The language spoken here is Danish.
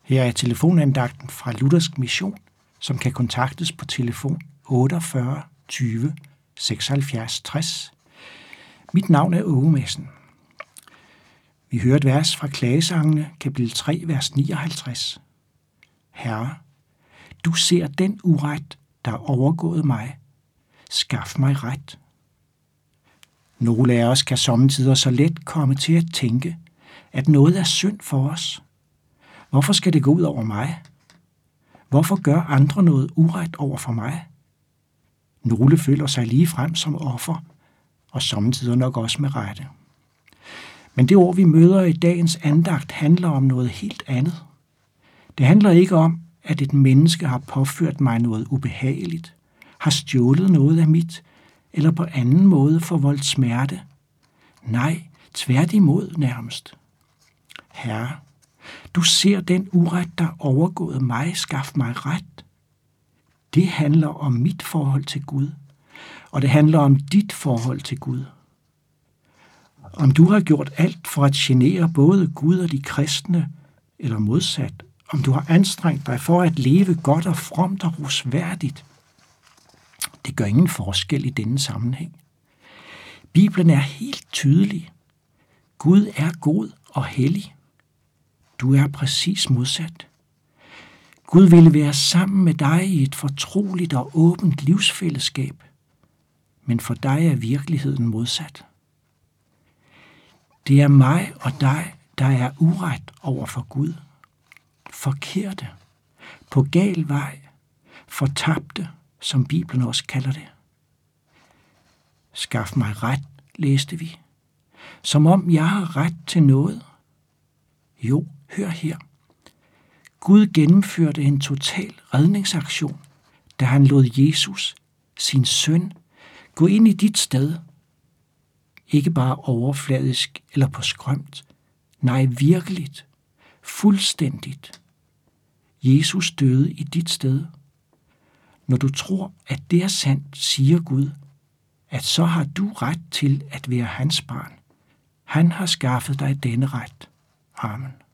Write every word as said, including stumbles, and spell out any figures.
Her er telefonandagten fra Luthersk Mission, som kan kontaktes på telefon otteogfyrre tyve seksoghalvfjerds tres. Mit navn er Åge Madsen. Vi hører et vers fra Klagesangene, kapitel tre, vers nioghalvtreds. Herre, du ser den uret, der er overgået mig. Skaf mig ret. Nogle af os kan sommetider så let komme til at tænke, at noget er synd for os. Hvorfor skal det gå ud over mig? Hvorfor gør andre noget uret over for mig? Nogle føler sig lige frem som offer, og sommetider nok også med rette. Men det ord, vi møder i dagens andagt, handler om noget helt andet. Det handler ikke om, at et menneske har påført mig noget ubehageligt, har stjålet noget af mit, eller på anden måde forvoldt smerte. Nej, tværtimod nærmest. Herre, du ser den uret, der er overgået mig, skaf mig ret. Det handler om mit forhold til Gud, og det handler om dit forhold til Gud. Om du har gjort alt for at genere både Gud og de kristne, eller modsat, om du har anstrengt dig for at leve godt og fromt og rosværdigt, det gør ingen forskel i denne sammenhæng. Bibelen er helt tydelig. Gud er god og hellig. Du er præcis modsat. Gud ville være sammen med dig i et fortroligt og åbent livsfællesskab, men for dig er virkeligheden modsat. Det er mig og dig, der er uret over for Gud. Forkerte, på gal vej, fortabte, som Bibelen også kalder det. Skaf mig ret, læste vi. Som om jeg har ret til noget. Jo, hør her. Gud gennemførte en total redningsaktion, da han lod Jesus, sin søn, gå ind i dit sted. Ikke bare overfladisk eller på skrømt. Nej, virkeligt. Fuldstændigt. Jesus døde i dit sted. Når du tror, at det er sandt, siger Gud, at så har du ret til at være hans barn. Han har skaffet dig denne ret. Amen.